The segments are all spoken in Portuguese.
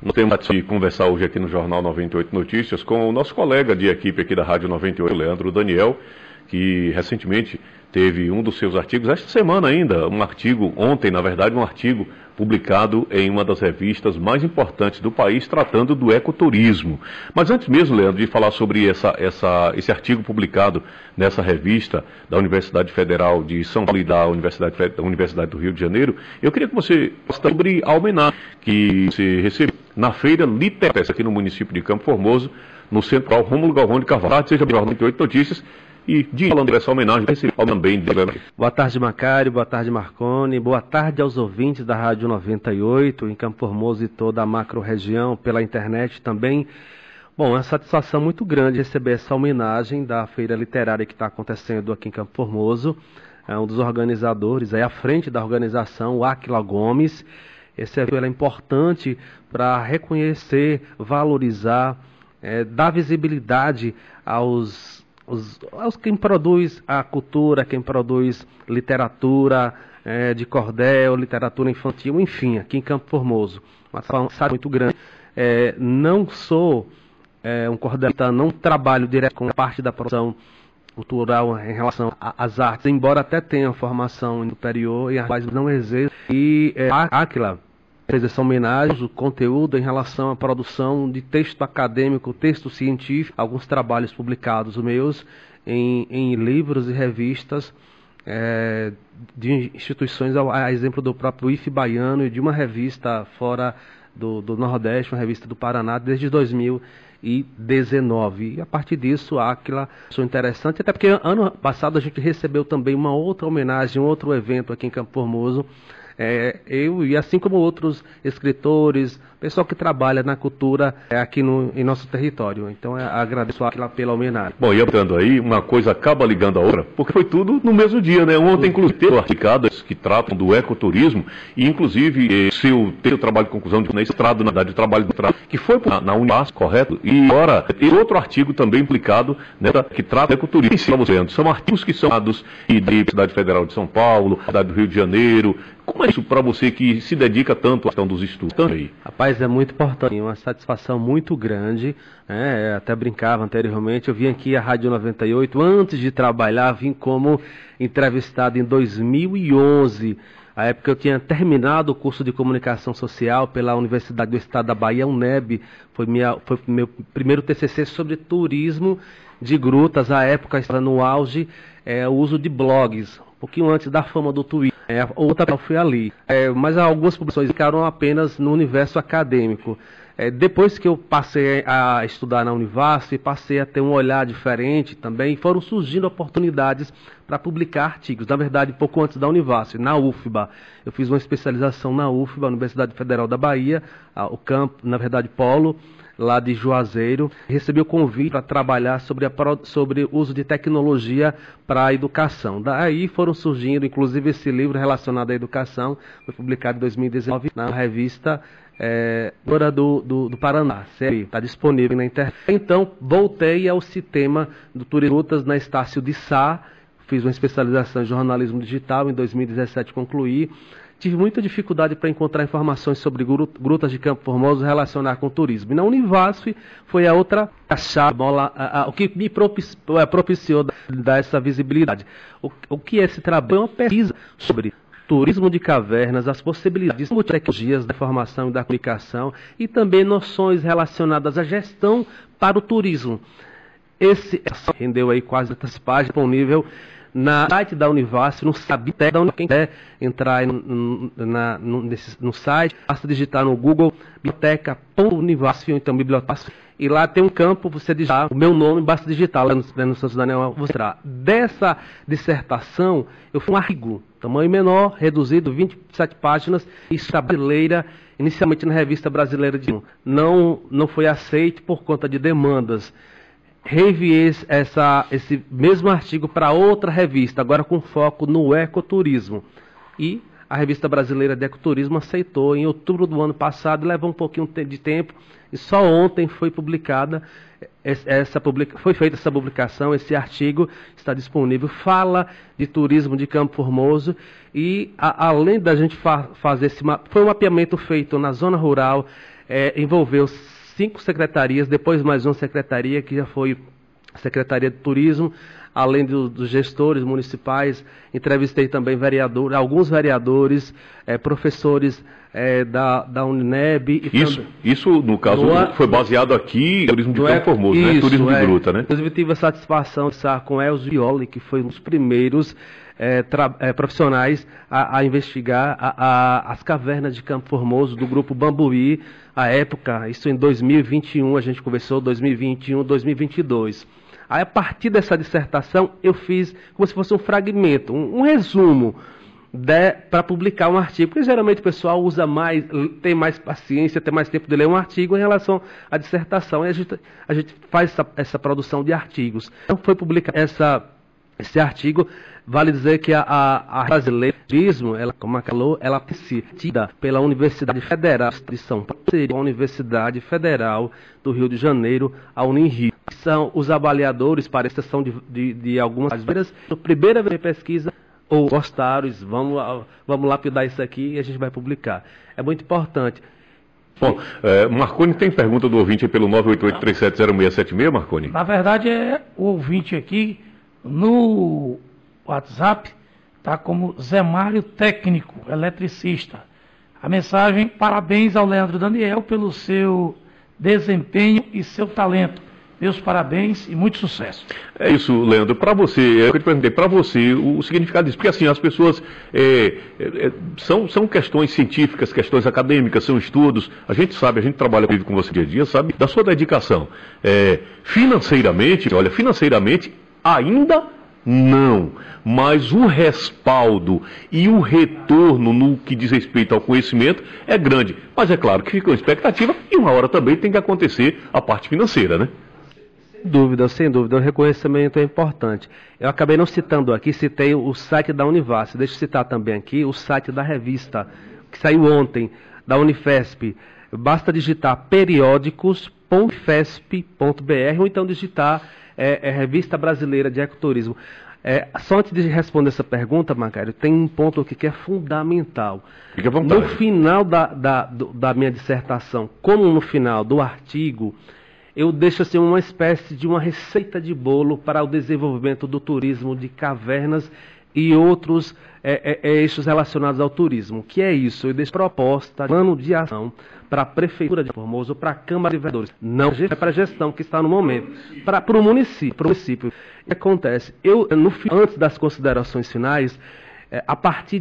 nós temos que conversar hoje aqui no Jornal 98 Notícias com o nosso colega de equipe aqui da Rádio 98, Leandro Daniel, que recentemente teve um dos seus artigos, esta semana ainda, ontem, na verdade, um artigo publicado em uma das revistas mais importantes do país, tratando do ecoturismo. Mas antes mesmo, Leandro, de falar sobre esse artigo publicado nessa revista da Universidade Federal de São Paulo e da Universidade do Rio de Janeiro, eu queria que você falasse sobre a homenagem que você recebeu na Feira Literária aqui no município de Campo Formoso, no Central Rômulo Galvão de Carvalho. Seja bem-vindo ao 98 Notícias. E falando dessa homenagem, também. Boa tarde, Macário, boa tarde, Marconi, boa tarde aos ouvintes da Rádio 98, em Campo Formoso e toda a macro-região, pela internet também. Bom, é uma satisfação muito grande receber essa homenagem da Feira Literária que está acontecendo aqui em Campo Formoso. É um dos organizadores, aí à frente da organização, o Áquila Gomes. Esse evento é importante para reconhecer, valorizar, dar visibilidade aos quem produz a cultura, quem produz literatura de cordel, literatura infantil, enfim, aqui em Campo Formoso. Uma satisfação muito grande. Não sou um cordelista, não trabalho direto com parte da produção cultural em relação às artes, embora até tenha formação superior em artes, mas não exerço. E a Áquila fez essa homenagem, o conteúdo em relação à produção de texto acadêmico, texto científico, alguns trabalhos publicados meus em livros e revistas de instituições, a exemplo do próprio IFE Baiano e de uma revista fora do Nordeste, uma revista do Paraná, desde 2019. E a partir disso, a Áquila achou interessante, até porque ano passado a gente recebeu também uma outra homenagem, um outro evento aqui em Campo Formoso. Eu e assim como outros escritores, pessoal que trabalha na cultura aqui em nosso território. Então agradeço a Áquila pela homenagem. Bom, e aplicando aí, uma coisa acaba ligando a outra, porque foi tudo no mesmo dia, né? Ontem, inclusive, teve articadas que tratam do ecoturismo, e inclusive seu trabalho de conclusão de estrada, na verdade, o trabalho do que foi na Univas, correto? E agora, tem outro artigo também implicado, né, que trata do ecoturismo. São artigos que são dados da Universidade Federal de São Paulo, da do Rio de Janeiro. Como é isso para você que se dedica tanto à questão dos estudos? Aí? Rapaz, é muito importante, uma satisfação muito grande. Até brincava anteriormente, eu vim aqui à Rádio 98, antes de trabalhar, vim como entrevistado em 2011. A época eu tinha terminado o curso de comunicação social pela Universidade do Estado da Bahia, UNEB. Foi meu primeiro TCC sobre turismo de grutas. À época estava no auge o uso de blogs, um pouquinho antes da fama do Twitter. Outra foi ali. Mas algumas publicações ficaram apenas no universo acadêmico. Depois que eu passei a estudar na Univas, passei a ter um olhar diferente também, foram surgindo oportunidades para publicar artigos. Na verdade, pouco antes da Univas, na UFBA. Eu fiz uma especialização na UFBA, Universidade Federal da Bahia, o campo, na verdade, polo, lá de Juazeiro. Recebi o convite para trabalhar sobre o uso de tecnologia para a educação. Daí foram surgindo, inclusive esse livro relacionado à educação, foi publicado em 2019 na revista do Paraná, está disponível na internet. Então, voltei ao tema do turismo na Estácio de Sá, fiz uma especialização em jornalismo digital, em 2017 concluí. Tive muita dificuldade para encontrar informações sobre grutas de Campo Formoso relacionadas com turismo. E na Univasf foi a outra chave, o que me propiciou dar essa visibilidade. O que é esse trabalho? É uma pesquisa sobre turismo de cavernas, as possibilidades de tecnologias da informação e da comunicação e também noções relacionadas à gestão para o turismo. Esse rendeu aí quase 3 páginas, disponível no site da Univasf, no site da Univasf. Quem quiser entrar no site, basta digitar no Google biblioteca.univasf, ou então biblioteca, e lá tem um campo, você digitar o meu nome, basta digitar lá no Santos Daniel, vou mostrar. Dessa dissertação, eu fiz um artigo, tamanho menor, reduzido, 27 páginas, história brasileira, inicialmente na Revista Brasileira de não foi aceito por conta de demandas. Reviei esse mesmo artigo para outra revista, agora com foco no ecoturismo. E a Revista Brasileira de Ecoturismo aceitou em outubro do ano passado, levou um pouquinho de tempo, e só ontem foi publicada, foi feita essa publicação, esse artigo está disponível, fala de turismo de Campo Formoso, e além da gente fazer foi um mapeamento feito na zona rural, envolveu 5 secretarias, depois mais uma secretaria que já foi Secretaria de Turismo, além dos gestores municipais. Entrevistei também alguns vereadores, professores da Unineb. Isso, no caso, foi baseado aqui em turismo de Campo Formoso, né? Turismo de gruta, né? Inclusive, tive a satisfação de estar com Elzo Violi, que foi um dos primeiros profissionais a investigar as cavernas de Campo Formoso, do grupo Bambuí, à época, isso em 2021, a gente conversou, 2021, 2022. Aí, a partir dessa dissertação, eu fiz como se fosse um fragmento, um resumo, para publicar um artigo, porque geralmente o pessoal usa mais, tem mais paciência, tem mais tempo de ler um artigo em relação à dissertação, e a gente faz essa produção de artigos. Então, foi publicado esse artigo. Vale dizer que a brasileira de turismo, como falou, ela é decidida pela Universidade Federal de São Paulo, a Universidade Federal do Rio de Janeiro, a Unirio. São os avaliadores, para exceção de algumas brasileiras, a primeira vez de pesquisa, ou gostaram, vamos lapidar isso aqui e a gente vai publicar. É muito importante. Bom, Marconi, tem pergunta do ouvinte aí pelo 988-370676, Marconi? Na verdade, o ouvinte aqui, no WhatsApp, está como Zé Mário Técnico, eletricista. A mensagem: parabéns ao Leandro Daniel pelo seu desempenho e seu talento. Meus parabéns e muito sucesso. É isso, Leandro. Para você, eu te perguntei, para você, o significado disso, porque assim, as pessoas são questões científicas, questões acadêmicas, são estudos. A gente sabe, a gente trabalha com você dia a dia, sabe da sua dedicação. Financeiramente, ainda não, mas o respaldo e o retorno no que diz respeito ao conhecimento é grande. Mas é claro que fica uma expectativa e uma hora também tem que acontecer a parte financeira, né? Sem dúvida, o reconhecimento é importante. Eu acabei não citando aqui, citei o site da Univasf. Deixa eu citar também aqui o site da revista, que saiu ontem, da Unifesp. Basta digitar periódicos.fesp.br ou então digitar Revista Brasileira de Ecoturismo. Só antes de responder essa pergunta, Macário, tem um ponto aqui que é fundamental. Fique à vontade. No final da minha dissertação, como no final do artigo, eu deixo assim uma espécie de uma receita de bolo para o desenvolvimento do turismo de cavernas e outros eixos relacionados ao turismo. Que é isso? Eu deixo proposta, plano de ação para a Prefeitura de Formoso, para a Câmara de Vereadores. Não é para a gestão que está no momento, para o município. O que acontece? Antes das considerações finais, a partir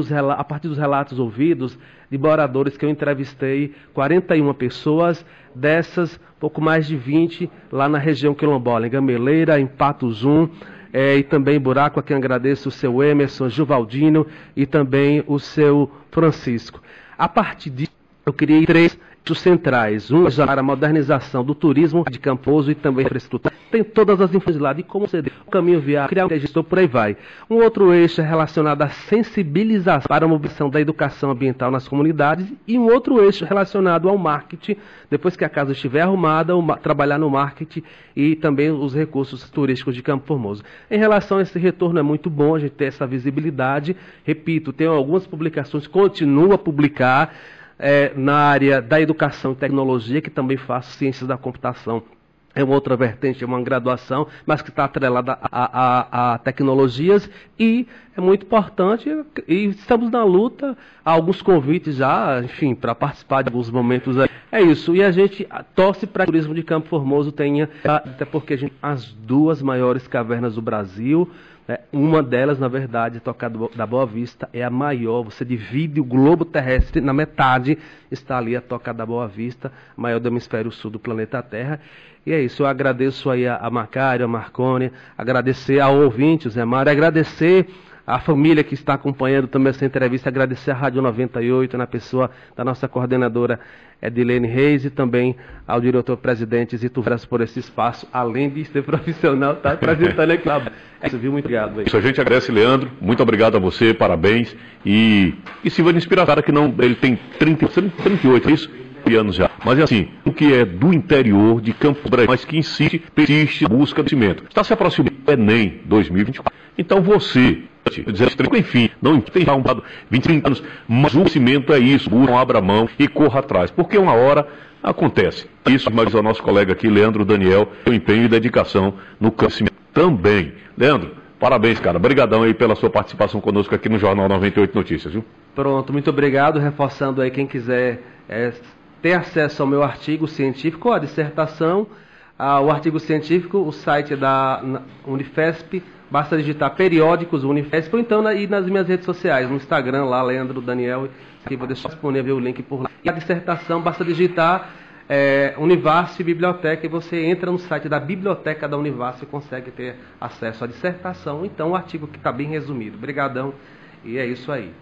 dos relatos ouvidos de moradores que eu entrevistei, 41 pessoas, dessas, pouco mais de 20 lá na região quilombola, em Gameleira, em Patuzum, e também em Buraco, a quem agradeço o seu Emerson Givaldino e também o seu Francisco. A partir disso, eu criei 3 eixos centrais. Um para a modernização do turismo de Campo Formoso e também a infraestrutura. Tem todas as informações lá de como ceder o caminho viário, criar um gestor, por aí vai. Um outro eixo é relacionado à sensibilização para a mobilização da educação ambiental nas comunidades e um outro eixo relacionado ao marketing, depois que a casa estiver arrumada, trabalhar no marketing e também os recursos turísticos de Campo Formoso. Em relação a esse retorno, é muito bom a gente ter essa visibilidade. Repito, tem algumas publicações, continuo a publicar, na área da educação e tecnologia, que também faço ciências da computação. É uma outra vertente, é uma graduação, mas que está atrelada a tecnologias, e é muito importante, e estamos na luta, há alguns convites já, enfim, para participar de alguns momentos aí. É isso, e a gente torce para que o turismo de Campo Formoso tenha, até porque a gente tem as 2 maiores cavernas do Brasil. Uma delas, na verdade, Toca da Boa Vista, é a maior. Você divide o globo terrestre na metade, está ali a Toca da Boa Vista, a maior do hemisfério sul do planeta Terra. E é isso, eu agradeço aí a Macário, a Marconi, agradecer ao ouvinte, o Zé Mário, agradecer a família que está acompanhando também essa entrevista, agradecer à Rádio 98, na pessoa da nossa coordenadora Edilene Reis, e também ao diretor-presidente Zito Veras por esse espaço, além de ser profissional, tá apresentando aqui. É isso, viu? Muito obrigado. Isso, a gente agradece, Leandro, muito obrigado a você, parabéns, e sirva de inspiração, cara que não, ele tem 38, é isso? Anos já, mas é assim, o que é do interior de Campo Grande, mas que persiste na busca do conhecimento. Está se aproximando do Enem 2024. Então você enfim, não tem já 25 anos, mas o conhecimento é isso, não abra mão e corra atrás, porque uma hora acontece. Isso, mas o nosso colega aqui, Leandro Daniel, o empenho e dedicação no conhecimento também. Leandro, parabéns, cara. Obrigadão aí pela sua participação conosco aqui no Jornal 98 Notícias, viu? Pronto, muito obrigado. Reforçando aí, quem quiser ter acesso ao meu artigo científico, a dissertação, o artigo científico, o site da Unifesp, basta digitar periódicos Unifesp, ou então aí nas minhas redes sociais, no Instagram lá, Leandro Daniel, aqui vou deixar disponível o link por lá. E a dissertação, basta digitar Univasf Biblioteca, e você entra no site da Biblioteca da Univasf e consegue ter acesso à dissertação, então o artigo que está bem resumido. Obrigadão, e é isso aí.